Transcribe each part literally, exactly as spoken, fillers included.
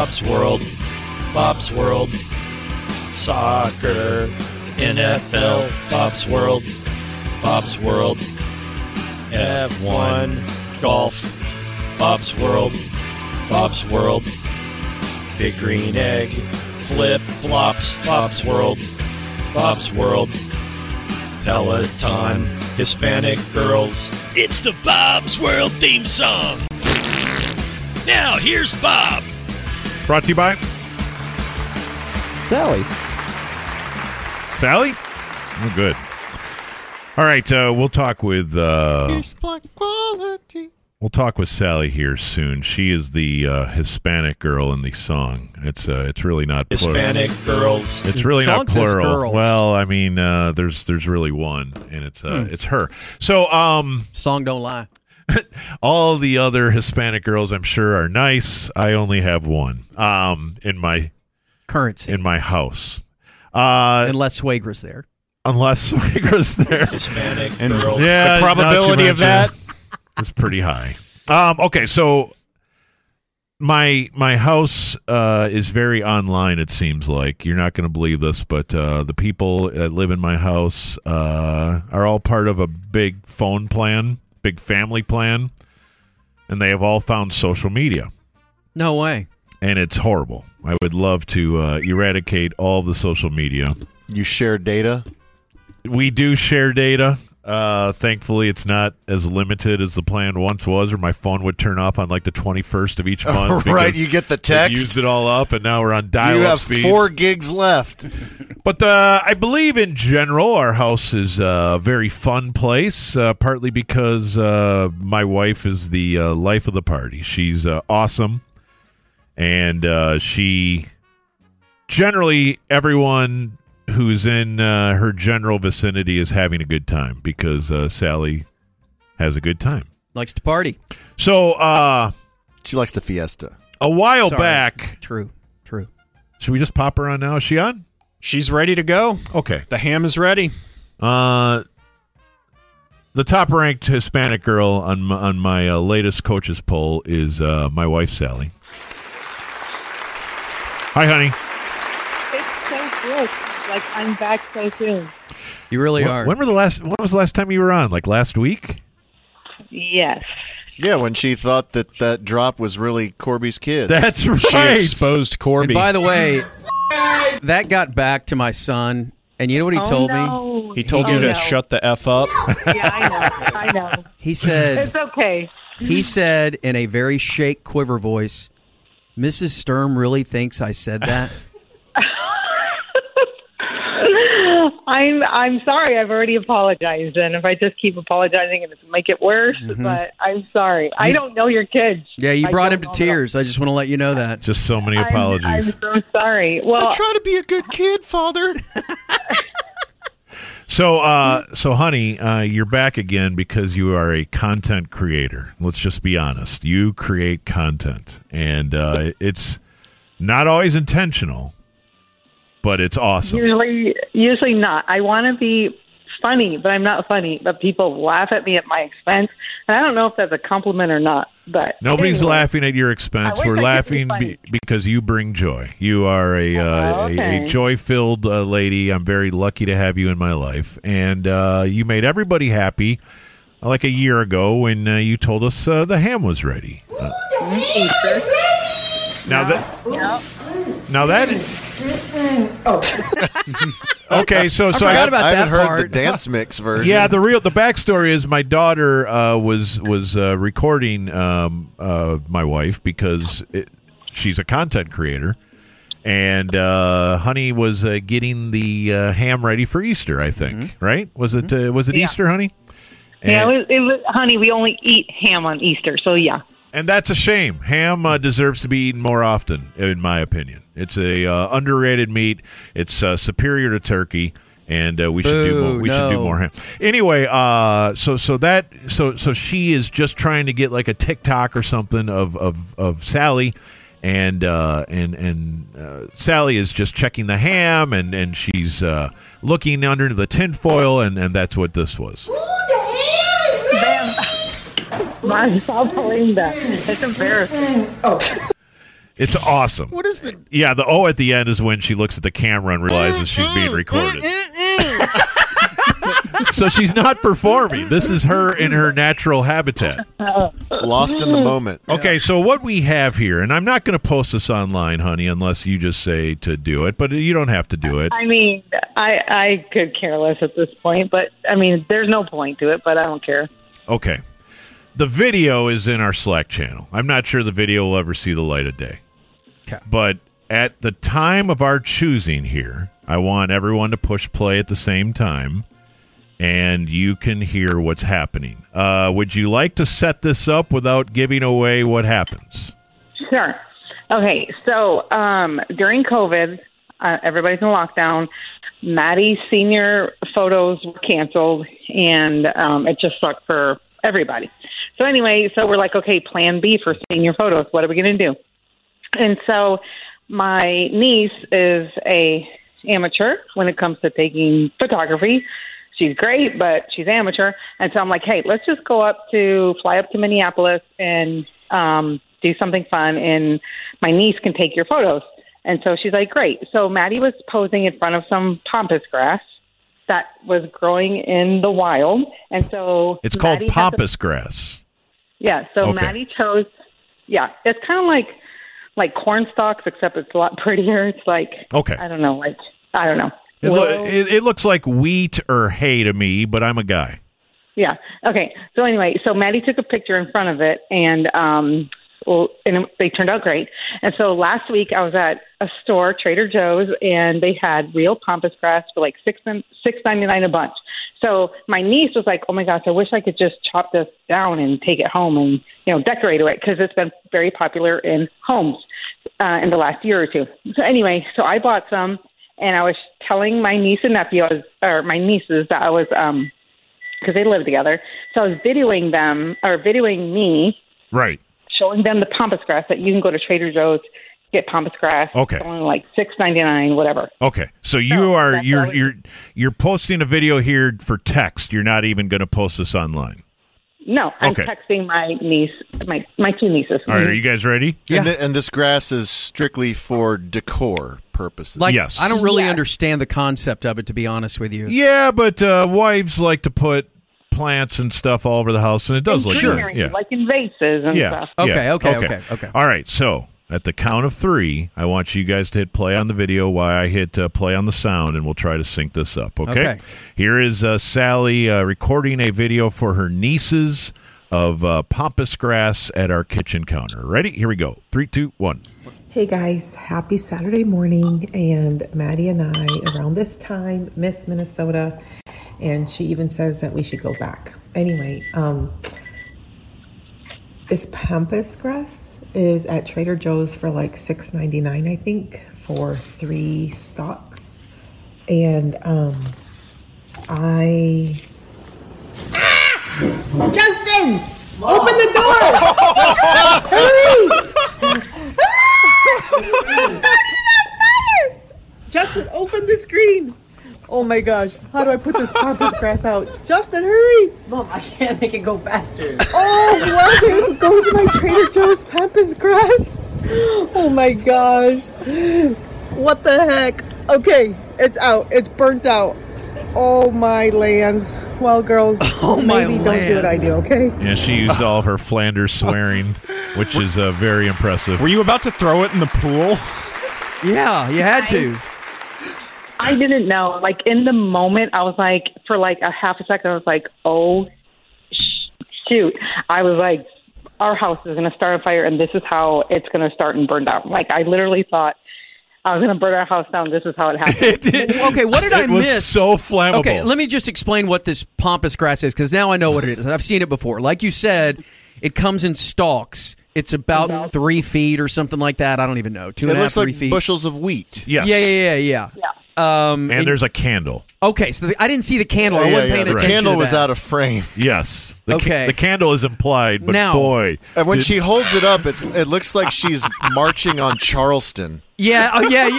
Bob's World, Bob's World, soccer, N F L, Bob's World, Bob's World, F one, golf, Bob's World, Bob's World, Big Green Egg, flip-flops, Bob's World, Bob's World, Peloton, Hispanic girls. It's the Bob's World theme song. Now, here's Bob. Brought to you by Sally. Sally? Oh, good. All right, uh, we'll talk with uh, we'll talk with Sally here soon. She is the uh, Hispanic girl in the song. It's uh, it's really not plural. Hispanic girls. It's really The song not says plural. girls. Well, I mean, uh, there's there's really one, and it's uh, Hmm. it's her. So, um, Song don't lie. all the other Hispanic girls, I'm sure, are nice. I only have one um, in my Currency. in my house, uh, Unless Swagra's there. unless Swagra's there. Hispanic And girls. Yeah, the probability not to of that. mention, is pretty high. Um, okay, so my my house uh, is very online. It seems like you're not going to believe this, but uh, the people that live in my house uh, are all part of a big phone plan, big family plan, and they have all found social media, No way. and it's horrible. I would love to uh, eradicate all of the social media. You share data? We do share data. Uh, thankfully, it's not as limited as the plan once was, or my phone would turn off on like the twenty-first of each month. Right, because you get the it text. used it all up, and now we're on dial-up You have speeds. four gigs left. But uh, I believe in general, our house is a very fun place, uh, partly because uh, my wife is the uh, life of the party. She's uh, awesome, and uh, she generally, everyone who's in uh, her general vicinity is having a good time because uh, Sally has a good time. Likes to party. So uh, She likes the fiesta. a while Sorry. back, True. True. should we just pop her on now? Is she on? She's ready to go. Okay. The ham is ready. Uh, the top-ranked Hispanic girl on my, on my uh, latest coaches poll is uh, my wife, Sally. Hi, honey. It's so good. Like, I'm back so soon. You really When, are. when were the last? When was the last time you were on? Like last week? Yes. Yeah, when she thought that that drop was really Corby's kids. That's She right. exposed Corby. And by the way, that got back to my son, and you know what he oh, told me? no. he told oh, you to no. shut the F up. Yeah, I know. I know. He said, It's okay. he said in a very shake, quiver voice, Missus Sturm really thinks I said that? I'm I'm sorry. I've already apologized, and if I just keep apologizing, it'll make it worse. But I'm sorry. I don't know your kids. Yeah, you I brought don't him to know tears. I just want to let you know that. Just so many them. apologies. I'm, I'm so sorry. Well, I try to be a good kid, Father. So, uh, so, honey, uh, you're back again because you are a content creator. Let's just be honest. You create content, and uh, it's not always intentional, but it's awesome. usually, usually not. I want to be funny, but I'm not funny. But people laugh at me at my expense, and I don't know if that's a compliment or not. But Nobody's anyway. laughing at your expense. I wish We're I could be laughing funny. be- because you bring joy. You are a uh, Oh, a, okay. a joy-filled uh, lady. I'm very lucky to have you in my life, and uh, you made everybody happy. Like a year ago when uh, you told us uh, the ham was ready. Uh, now that Yep. now that okay, so so I I, forgot about I haven't that heard part. the dance mix version. yeah, the real the backstory is my daughter uh, was was uh, recording um, uh, my wife because it, she's a content creator, and uh, Honey was uh, getting the uh, ham ready for Easter. I think right? Was it uh, was it Yeah. Easter, Honey? Yeah, And- it was, it was, honey, we only eat ham on Easter, so yeah. And that's a shame. Ham uh, deserves to be eaten more often, in my opinion. It's a uh, underrated meat. It's uh, superior to turkey, and uh, we should do Boo, more. We should do no. more ham. Anyway, uh, so so that so so she is just trying to get like a TikTok or something of of, of Sally, and uh, and and uh, Sally is just checking the ham, and and she's uh, looking under the tinfoil, and and that's what this was. Mom, stop believing that. It's embarrassing. It's awesome. What is the? Yeah, the O at the end is when she looks at the camera and realizes she's being recorded. So she's not performing. This is her in her natural habitat. Lost in the moment. Okay, so what we have here, and I'm not going to post this online, honey, unless you just say to do it, but you don't have to do it. I mean, I I could care less at this point, but I mean, there's no point to it, but I don't care. Okay. The video is in our Slack channel. I'm not sure the video will ever see the light of day. Okay. But at the time of our choosing here, I want everyone to push play at the same time, and you can hear what's happening. Uh, would you like to set this up without giving away what happens? Sure. Okay, so um, during COVID, uh, everybody's in lockdown. Maddie's senior photos were canceled, and um, it just sucked for everybody. So anyway, so we're like, okay, plan B for senior photos. What are we going to do? And so my niece is a amateur when it comes to taking photography. She's great, but she's amateur. And so I'm like, hey, let's just go up to, fly up to Minneapolis and um, do something fun, and my niece can take your photos. And so she's like, great. So Maddie was posing in front of some pampas grass that was growing in the wild. And so It's called Maddie had to- pampas grass. Yeah, so Okay. Maddie chose, yeah, it's kind of like like corn stalks, except it's a lot prettier. It's like, Okay. I don't know, like, I don't know. It, lo- Willow- it, it looks like wheat or hay to me, but I'm a guy. Yeah. Okay. So anyway, so Maddie took a picture in front of it, and um, well, and they turned out great. And so last week I was at a store, Trader Joe's, and they had real pampas grass for like six six ninety nine a bunch. So my niece was like, "Oh my gosh, I wish I could just chop this down and take it home and you know decorate it because it's been very popular in homes uh, in the last year or two." So anyway, so I bought some, and I was telling my niece and nephew, I was, or my nieces, that I was um. because they live together. So I was videoing them, or videoing me, Right. showing them the pampas grass that you can go to Trader Joe's, get pampas grass. Okay. It's only like six ninety nine, whatever. Okay, so you So, are that's you're all- you're you're posting a video here for text. You're not even going to post this online. No, I'm Okay. texting my niece, my my two nieces. All right, are you guys ready? Yeah. And, th- and this grass is strictly for decor purposes. Like, Yes. I don't really Yes. understand the concept of it, to be honest with you. Yeah, but uh, wives like to put plants and stuff all over the house, and it does look Sure. good. Yeah, like in vases and yeah. stuff. Okay, yeah. okay, okay, okay. All right, so at the count of three, I want you guys to hit play on the video while I hit uh, play on the sound, and we'll try to sync this up. Okay. Okay. Here is uh, Sally uh, recording a video for her nieces of uh, pampas grass at our kitchen counter. Ready? Here we go. Three, two, one. Hey guys, happy Saturday morning. And Maddie and I, around this time, miss Minnesota, and she even says that we should go back. Anyway, um, this pampas grass is at Trader Joe's for like six ninety-nine, I think, for three stalks. And um, I... Ah! Justin! Open the door! Hurry! Justin, open the screen. Oh my gosh, how do I put this pampas grass out? Justin, hurry! Mom, I can't make it go faster. Oh, well, here's goes my Trader Joe's pampas grass. Oh my gosh. What the heck? Okay, it's out. It's burnt out. Oh my lands. Well, girls, Oh, my maybe don't do what I lands. do, okay? Yeah, she used all of her Flanders swearing, which is uh, very impressive. Were you about to throw it in the pool? Yeah, you had to. I didn't know. Like in the moment, I was like, for like a half a second, I was like, oh, sh- shoot. I was like, our house is going to start a fire, and this is how it's going to start and burn down. Like I literally thought I was going to burn our house down. This is how it happened. Okay, what did I it was miss? so flammable. Okay, let me just explain what this pampas grass is, because now I know what it is. I've seen it before. Like you said, it comes in stalks. It's about About- three feet or something like that. I don't even know. Two It and a half, looks three like feet. bushels of wheat. Yes. Yeah, yeah, yeah, yeah. Yeah. Um, And there's a candle. okay, so the, I didn't see the candle. I Yeah, wasn't yeah, paying the attention. candle to was that. out of frame. Yes. The, ca- Okay. the candle is implied, but Now- boy. And when did- she holds it up, it's it looks like she's marching on Charleston. Yeah, oh yeah,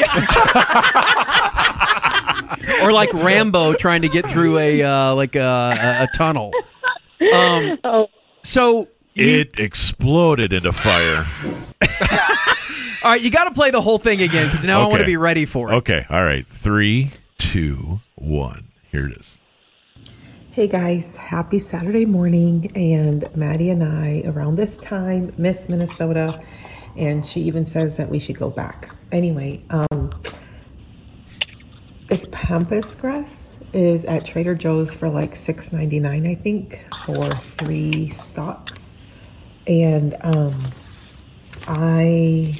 yeah. Or like Rambo trying to get through a uh, like a, a, a tunnel. Um, Oh, so you- It exploded into fire. All right, you got to play the whole thing again because now I want to Okay. be ready for it. Okay, all right. Three, two, one. Here it is. Hey guys, happy Saturday morning. And Maddie and I, around this time, miss Minnesota. And she even says that we should go back. Anyway, um, this pampas grass is at Trader Joe's for like six ninety-nine, I think, for three stalks. And um, I...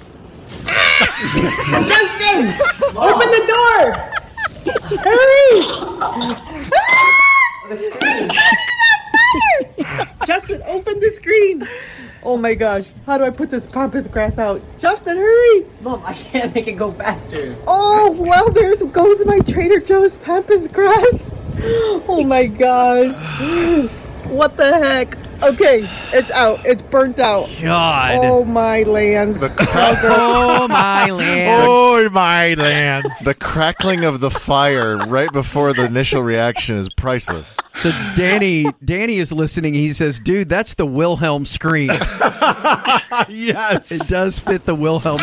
Justin! Open the door! Hurry! The screen. Justin, open the screen. Oh my gosh. How do I put this pampas grass out? Justin, hurry. Mom, I can't make it go faster. Oh, well, there goes my Trader Joe's pampas grass. Oh my gosh. What the heck? Okay, it's out. It's burnt out. God. Oh my lands. The, crack- Oh, my land. Oh, my lands. the crackling of the fire right before the initial reaction is priceless. So Danny, Danny is listening. He says, "Dude, that's the Wilhelm scream. Yes. It does fit the Wilhelm."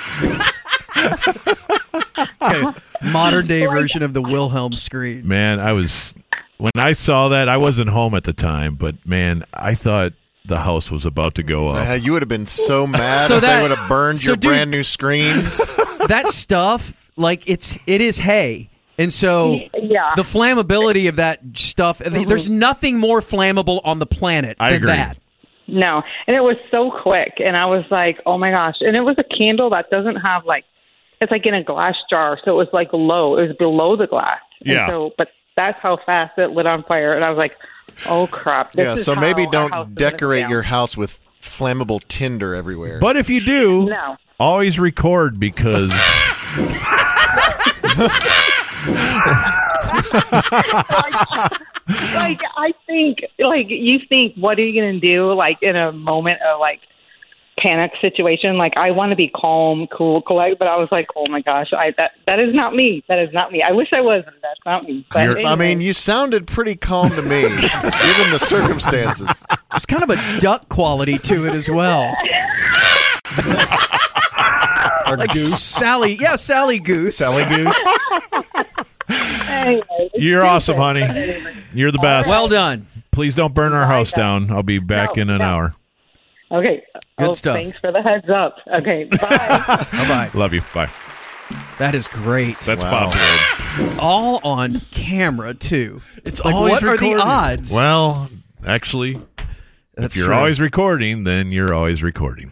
Okay, modern day version of the Wilhelm scream. Man, I was when I saw that, I wasn't home at the time, but man, I thought the house was about to go up. Uh, you would have been so mad So if that- they would have burned so your dude- brand new screens. That stuff, like it's it is hay. And so Yeah. the flammability of that stuff, there's nothing more flammable on the planet I than agree. that. No, and it was so quick, and I was like, "Oh my gosh!" And it was a candle that doesn't have like, it's like in a glass jar, so it was like low. It was below the glass. Yeah. And so, but that's how fast it lit on fire, and I was like, "Oh crap!" This Yeah, is so maybe how our house don't is gonna decorate sound. your house with flammable tinder everywhere. But if you do, No. always record because Like I think, like you think, what are you gonna do? Like in a moment of like panic situation, like I want to be calm, cool, collect, but I was like, oh my gosh, I that that is not me. That is not me. I wish I was, but that's not me. But You're- I anyway. mean, you sounded pretty calm to me, given the circumstances. There's kind of a duck quality to it as well. Like Goose. Sally, yeah, Sally Goose. Sally Goose. Anyway, it's you're awesome, stupid. honey. You're the best. Well done. Please don't burn our house down. I'll be back No, in an no. hour. Okay. Good oh, stuff. Thanks for the heads up. Okay. Bye. Bye bye. Love you. Bye. That is great. That's Wow. Bob Ward. All on camera too. It's like, always what are recorded. the odds? Well, actually, That's if you're true. always recording, then you're always recording.